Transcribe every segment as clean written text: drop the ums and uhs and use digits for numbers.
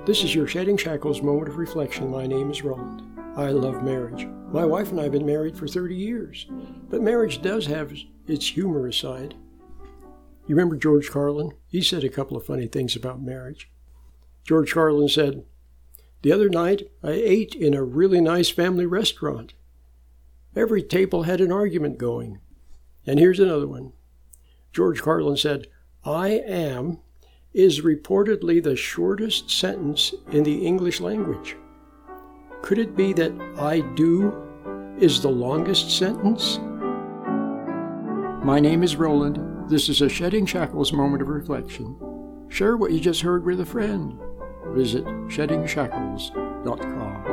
This is your Shedding Shackles moment of reflection. My name is Roland. I love marriage. My wife and I have been married for 30 years, but marriage does have its humorous side. You remember George Carlin? He said a couple of funny things about marriage. George Carlin said, "The other night I ate in a really nice family restaurant. Every table had an argument going." And here's another one. George Carlin said, "I am" is reportedly the shortest sentence in the English language. Could it be that "I do" is the longest sentence? My name is Roland. This is a Shedding Shackles moment of reflection. Share what you just heard with a friend. Visit sheddingshackles.com.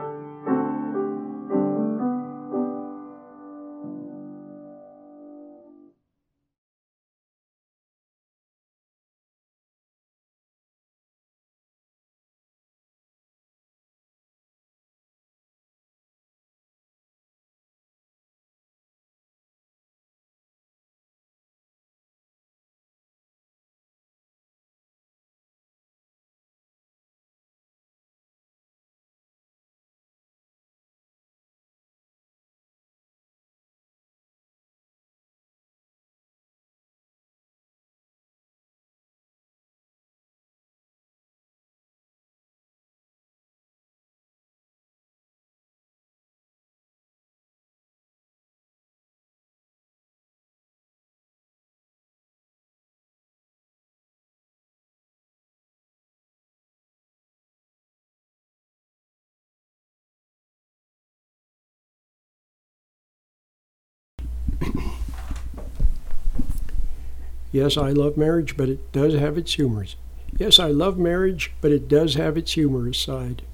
Yes, I love marriage, but it does have its humors. Yes, I love marriage, but it does have its humorous side.